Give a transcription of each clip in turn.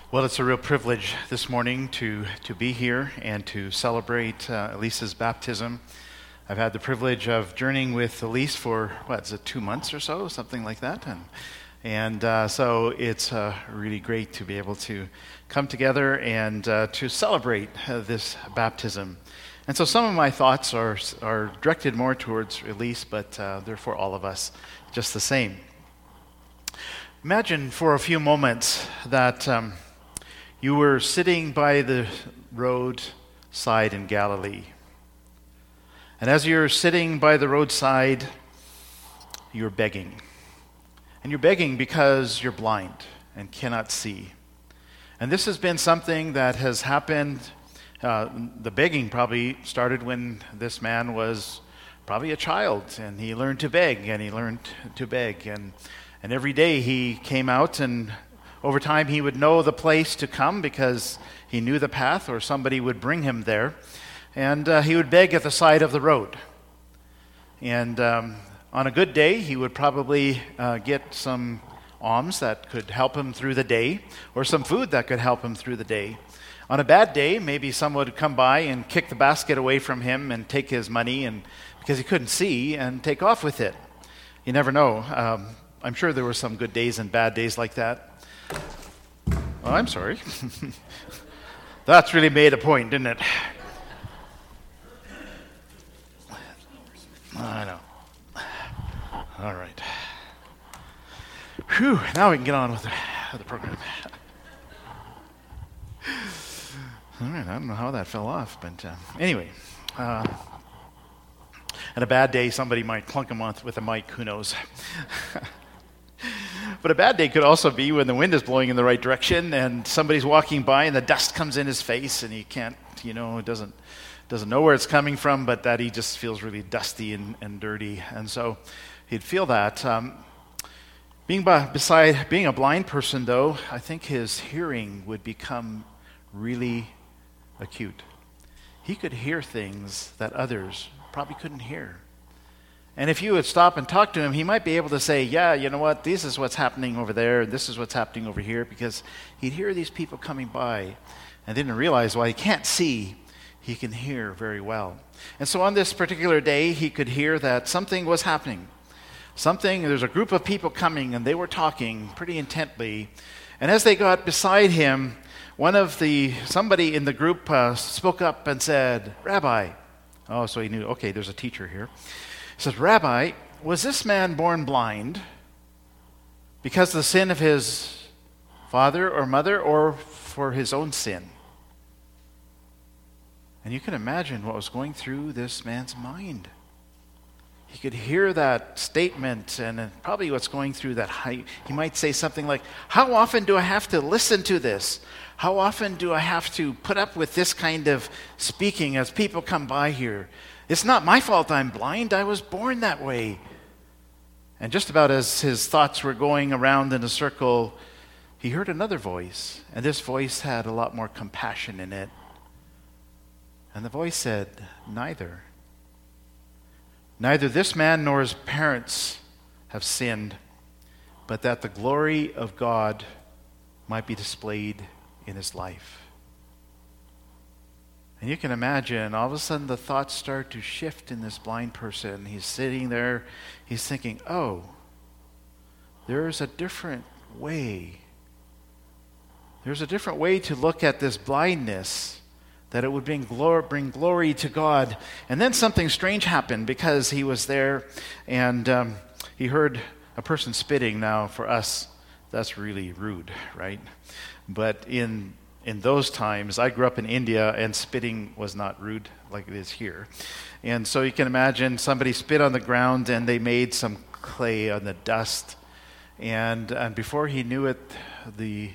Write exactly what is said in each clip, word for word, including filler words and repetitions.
Well, it's a real privilege this morning to, to be here and to celebrate uh, Elise's baptism. I've had the privilege of journeying with Elise for, what, is it two months or so, something like that? And, and uh, so it's uh, really great to be able to come together and uh, to celebrate uh, this baptism. And so some of my thoughts are, are directed more towards Elise, but uh, they're for all of us just the same. Imagine for a few moments that um, you were sitting by the roadside in Galilee. And as you're sitting by the roadside, you're begging. And you're begging because you're blind and cannot see. And this has been something that has happened. Uh, the begging probably started when this man was probably a child, and he learned to beg, and he learned to beg. And, and every day he came out, and over time he would know the place to come because he knew the path, or somebody would bring him there. And uh, he would beg at the side of the road. And um, on a good day, he would probably uh, get some alms that could help him through the day, or some food that could help him through the day. On a bad day, maybe someone would come by and kick the basket away from him and take his money, and because he couldn't see, and take off with it. You never know. Um, I'm sure there were some good days and bad days like that. Oh, I'm sorry. That's really made a point, didn't it? I know. All right. Whew, now we can get on with the, with the program. All right, I don't know how that fell off, but uh, anyway. Uh, on a bad day, somebody might clunk him on with a mic, who knows. But a bad day could also be when the wind is blowing in the right direction and somebody's walking by and the dust comes in his face and he can't, you know, doesn't doesn't know where it's coming from, but that he just feels really dusty and, and dirty. And so he'd feel that. Um, being by, beside being a blind person, though, I think his hearing would become really acute. He could hear things that others probably couldn't hear. And if you would stop and talk to him, he might be able to say, yeah, you know what, this is what's happening over there, and this is what's happening over here, because he'd hear these people coming by and didn't realize while he can't see, he can hear very well. And so on this particular day, he could hear that something was happening. Something, there's a group of people coming, and they were talking pretty intently. And as they got beside him, one of the, somebody in the group uh, spoke up and said, Rabbi. Oh, so he knew, okay, there's a teacher here. He says, Rabbi, was this man born blind because of the sin of his father or mother, or for his own sin? And you can imagine what was going through this man's mind. He could hear that statement, and probably what's going through that. He might say something like, how often do I have to listen to this? How often do I have to put up with this kind of speaking as people come by here? It's not my fault I'm blind. I was born that way. And just about as his thoughts were going around in a circle, he heard another voice. And this voice had a lot more compassion in it. And the voice said, neither. Neither this man nor his parents have sinned, but that the glory of God might be displayed in his life. And you can imagine, all of a sudden the thoughts start to shift in this blind person. He's sitting there, he's thinking, oh, there's a different way. There's a different way to look at this blindness, that it would bring glory, bring glory to God. And then something strange happened because he was there and um, he heard a person spitting. Now, for us, that's really rude, right? But in In those times, I grew up in India, and spitting was not rude like it is here. And so you can imagine somebody spit on the ground, and they made some clay on the dust. And, and before he knew it, the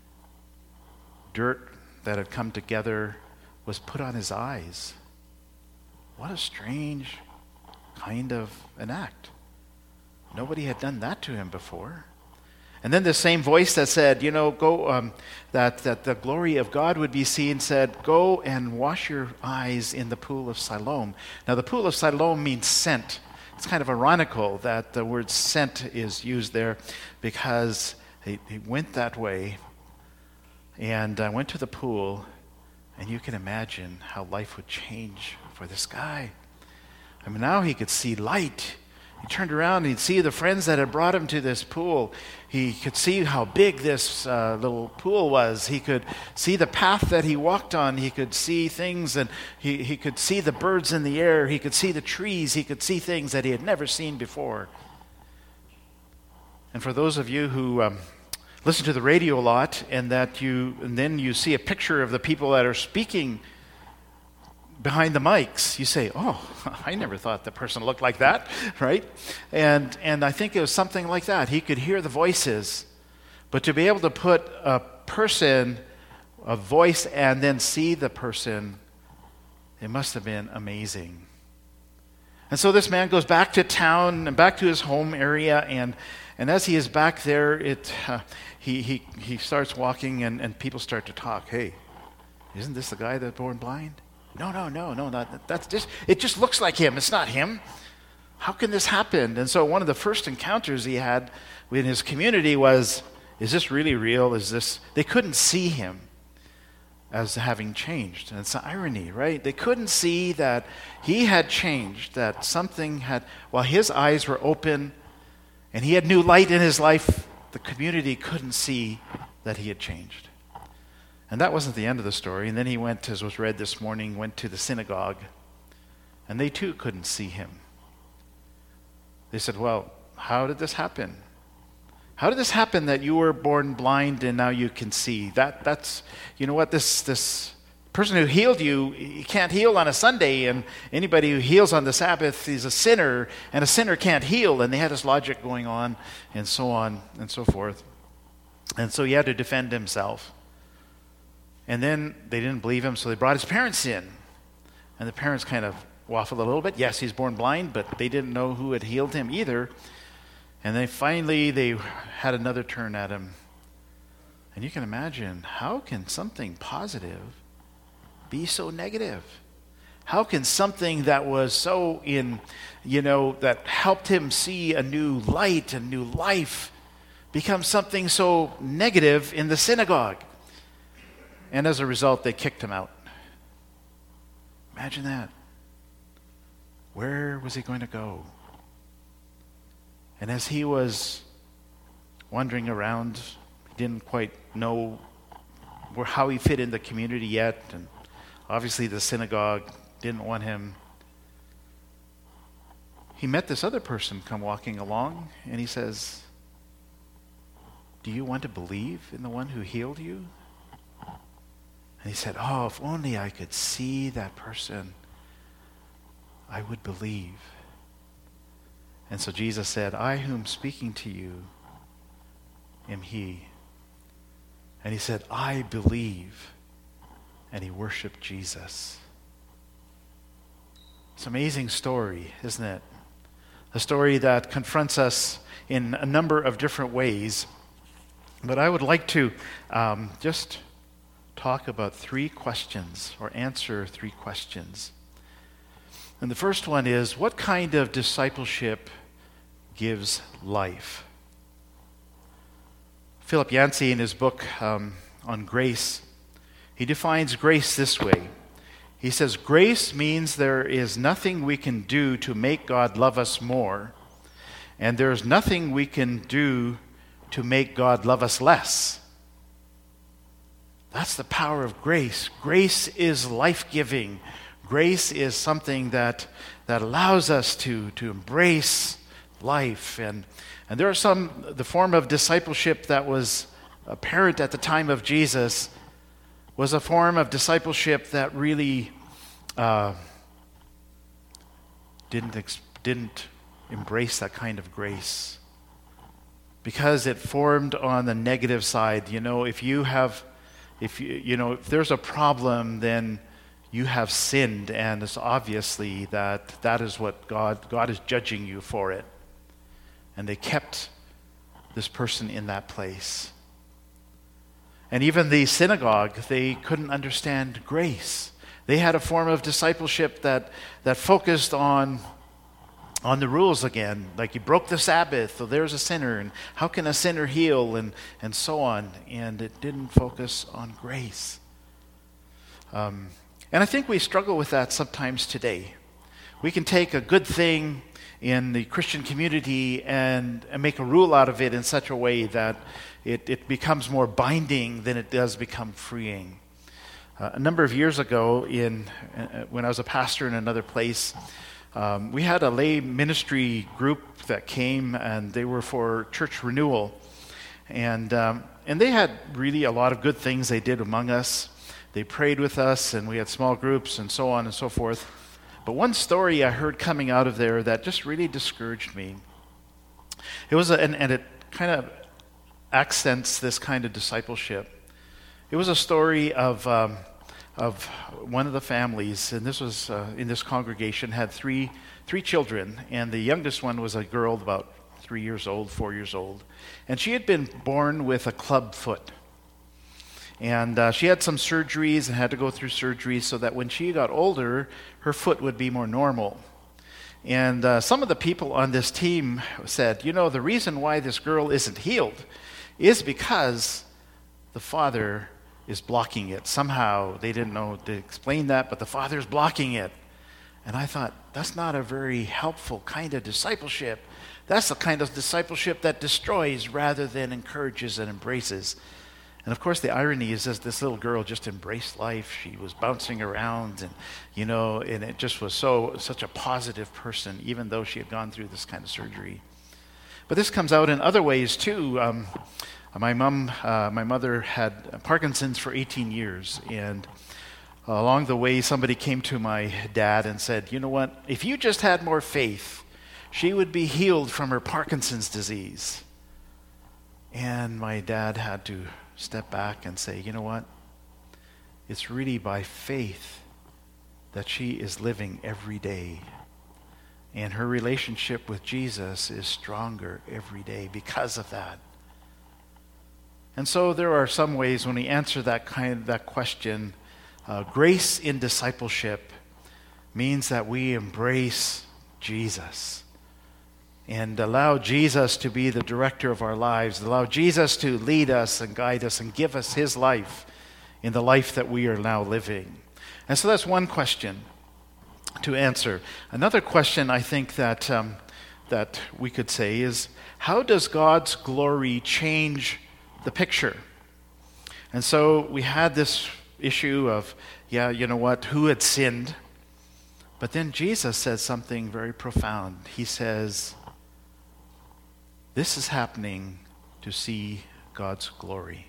dirt that had come together was put on his eyes. What a strange kind of an act. Nobody had done that to him before. And then the same voice that said, you know, go, um, that, that the glory of God would be seen, said, go and wash your eyes in the pool of Siloam. Now, the pool of Siloam means sent. It's kind of ironical that the word sent is used there because he, he went that way and I went to the pool, and you can imagine how life would change for this guy. I mean, now he could see light. He turned around and he'd see the friends that had brought him to this pool. He could see how big this uh, little pool was. He could see the path that he walked on. He could see things, and he, he could see the birds in the air. He could see the trees. He could see things that he had never seen before. And for those of you who um, listen to the radio a lot, and that you, and then you see a picture of the people that are speaking behind the mics, you say, oh, I never thought the person looked like that, right? And and I think it was something like that. He could hear the voices, but to be able to put a person, a voice, and then see the person, it must have been amazing. And so this man goes back to town and back to his home area, and and as he is back there, it uh, he he he starts walking, and, and people start to talk. Hey, isn't this the guy that's born blind? No, no, no, no, not, that's just, it just looks like him. It's not him. How can this happen? And so one of the first encounters he had in his community was, is this really real? Is this, they couldn't see him as having changed. And it's the irony, right? They couldn't see that he had changed, that something had, while his eyes were open and he had new light in his life, the community couldn't see that he had changed. And that wasn't the end of the story. And then he went, as was read this morning, went to the synagogue. And they too couldn't see him. They said, well, how did this happen? How did this happen that you were born blind and now you can see? That that's, you know what, this this person who healed you, he can't heal on a Sunday. And anybody who heals on the Sabbath is a sinner. And a sinner can't heal. And they had this logic going on and so on and so forth. And so he had to defend himself. And then they didn't believe him, so they brought his parents in. And the parents kind of waffled a little bit. Yes, he's born blind, but they didn't know who had healed him either. And then finally, they had another turn at him. And you can imagine, how can something positive be so negative? How can something that was so in, you know, that helped him see a new light, a new life, become something so negative in the synagogue? And as a result, they kicked him out. Imagine that. Where was he going to go? And as he was wandering around, he didn't quite know where, how he fit in the community yet. And obviously the synagogue didn't want him. He met this other person come walking along, and he says, do you want to believe in the one who healed you? And he said, oh, if only I could see that person, I would believe. And so Jesus said, I whom speaking to you am he. And he said, I believe. And he worshiped Jesus. It's an amazing story, isn't it? A story that confronts us in a number of different ways. But I would like to um, just talk about three questions, or answer three questions. And the first one is, what kind of discipleship gives life? Philip Yancey, in his book um, on grace, he defines grace this way. He says, grace means there is nothing we can do to make God love us more, and there is nothing we can do to make God love us less. That's the power of grace. Grace is life-giving. Grace is something that that allows us to, to embrace life. And, and there are some, the form of discipleship that was apparent at the time of Jesus was a form of discipleship that really uh, didn't ex- didn't embrace that kind of grace, because it formed on the negative side. You know, if you have If you, you know, if there's a problem, then you have sinned, and it's obviously that that is what God, God is judging you for it. And they kept this person in that place. And even the synagogue, they couldn't understand grace. They had a form of discipleship that, that focused on on the rules again, like you broke the Sabbath, so there's a sinner, and how can a sinner heal, and, and so on. And it didn't focus on grace. Um, and I think we struggle with that sometimes today. We can take a good thing in the Christian community and, and make a rule out of it in such a way that it, it becomes more binding than it does become freeing. Uh, a number of years ago, in uh, when I was a pastor in another place, um, we had a lay ministry group that came, and they were for church renewal. And, um, and they had really a lot of good things they did among us. They prayed with us, and we had small groups and so on and so forth. But one story I heard coming out of there that just really discouraged me. It was, a, and, and it kind of accents this kind of discipleship. It was a story of um, of one of the families, and this was uh, in this congregation, had three three children, and the youngest one was a girl about three years old, four years old, and she had been born with a club foot. And uh, she had some surgeries and had to go through surgeries so that when she got older, her foot would be more normal. And uh, some of the people on this team said, you know, the reason why this girl isn't healed is because the father is blocking it. Somehow, they didn't know to explain that, but the father's blocking it. And I thought, that's not a very helpful kind of discipleship. That's the kind of discipleship that destroys rather than encourages and embraces. And of course, the irony is that this little girl just embraced life. She was bouncing around, and you know, and it just was so such a positive person, even though she had gone through this kind of surgery. But this comes out in other ways too. Um, my mom, uh, my mother had Parkinson's for eighteen years, and along the way, somebody came to my dad and said, "You know what? If you just had more faith, she would be healed from her Parkinson's disease." And my dad had to step back and say, you know what? It's really by faith that she is living every day. And her relationship with Jesus is stronger every day because of that. And so there are some ways when we answer that kind that question, uh, grace in discipleship means that we embrace Jesus and allow Jesus to be the director of our lives, allow Jesus to lead us and guide us and give us his life in the life that we are now living. And so that's one question to answer. Another question I think that um, that we could say is, how does God's glory change the picture? And so we had this issue of, yeah, you know what, who had sinned? But then Jesus says something very profound. He says, this is happening to see God's glory.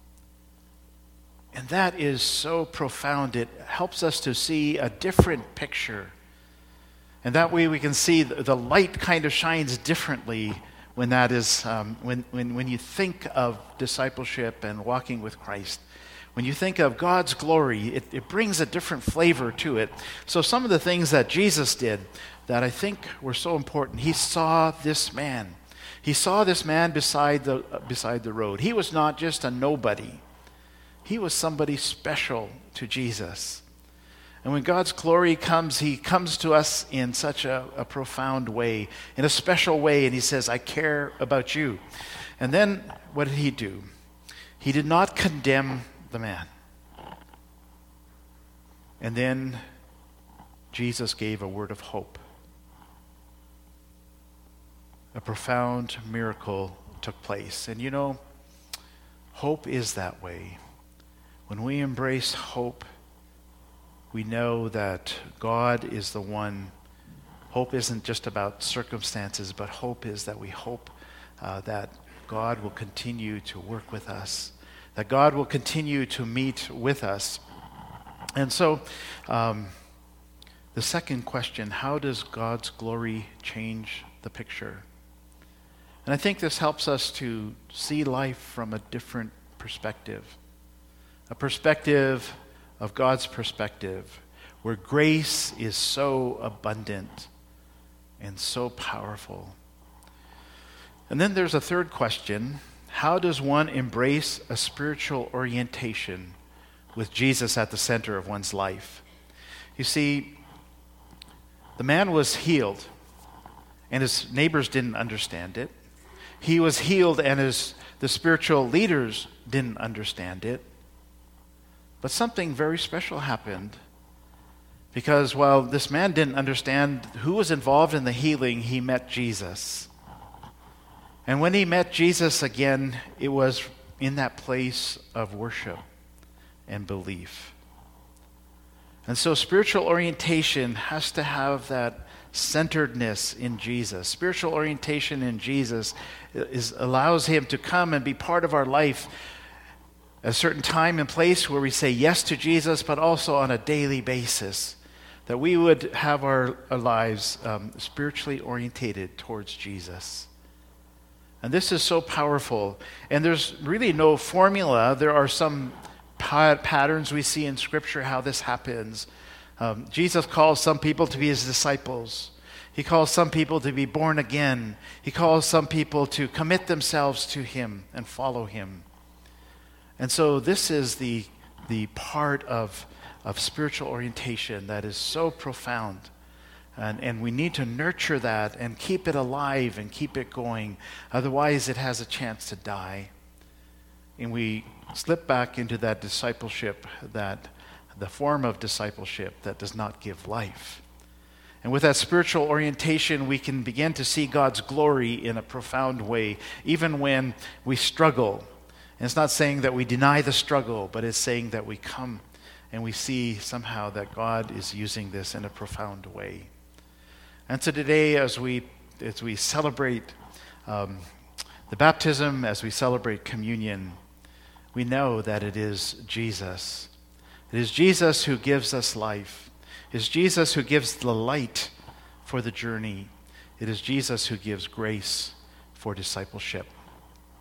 And that is so profound. It helps us to see a different picture. And that way we can see the, the light kind of shines differently when that is, um, when, when, when you think of discipleship and walking with Christ. When you think of God's glory, it, it brings a different flavor to it. So some of the things that Jesus did that I think were so important, he saw this man. He saw this man beside the uh, beside the road. He was not just a nobody. He was somebody special to Jesus. And when God's glory comes, he comes to us in such a, a profound way, in a special way, and he says, I care about you. And then what did he do? He did not condemn the man. And then Jesus gave a word of hope. A profound miracle took place. And you know, hope is that way. When we embrace hope, we know that God is the one. Hope isn't just about circumstances, but hope is that we hope uh, that God will continue to work with us, that God will continue to meet with us. And so, um, the second question, how does God's glory change the picture? And I think this helps us to see life from a different perspective. A perspective of God's perspective, where grace is so abundant and so powerful. And then there's a third question. How does one embrace a spiritual orientation with Jesus at the center of one's life? You see, the man was healed. and his neighbors didn't understand it. He was healed, and his, the spiritual leaders didn't understand it. But something very special happened, because while this man didn't understand who was involved in the healing, he met Jesus. And when he met Jesus again, it was in that place of worship and belief. And so spiritual orientation has to have that centeredness in Jesus. Spiritual orientation in Jesus is, allows him to come and be part of our life at a certain time and place where we say yes to Jesus, but also on a daily basis, that we would have our, our lives um, spiritually orientated towards Jesus. And this is so powerful. And there's really no formula. There are some pa- patterns we see in Scripture how this happens. Um, Jesus calls some people to be his disciples. He calls some people to be born again. He calls some people to commit themselves to him and follow him. And so this is the, the part of, of spiritual orientation that is so profound. And, and we need to nurture that and keep it alive and keep it going. Otherwise, it has a chance to die. And we slip back into that discipleship, that the form of discipleship that does not give life. And with that spiritual orientation, we can begin to see God's glory in a profound way, even when we struggle. And it's not saying that we deny the struggle, but it's saying that we come and we see somehow that God is using this in a profound way. And so today, as we as we celebrate um, the baptism, as we celebrate communion, we know that it is Jesus. It is Jesus who gives us life. It is Jesus who gives the light for the journey. It is Jesus who gives grace for discipleship.